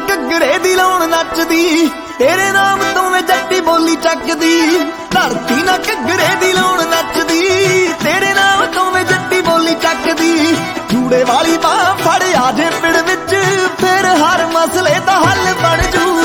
ਘੱਗਰੇ ਦੀ ਲਾਉਣ ਨੱਚਦੀ, ਤੇਰੇ ਨਾਮ ਤੋਂ ਮੈਂ ਜੱਟੀ ਬੋਲੀ ਚੱਕਦੀ। ਧਰਤੀ ਨਾ ਘੱਗਰੇ ਦੀ ਲਾਉਣ ਨੱਚਦੀ, ਤੇਰੇ ਨਾਮ ਤੋਂ ਮੈਂ ਜੱਟੀ ਬੋਲੀ ਚੱਕਦੀ। ਜੂੜੇ ਵਾਲੀ ਬਾਹ ਫੜ ਆ ਜੇ ਪਿੜ ਵਿੱਚ, ਫਿਰ ਹਰ ਮਸਲੇ ਦਾ ਹੱਲ ਬਣ ਜੂ।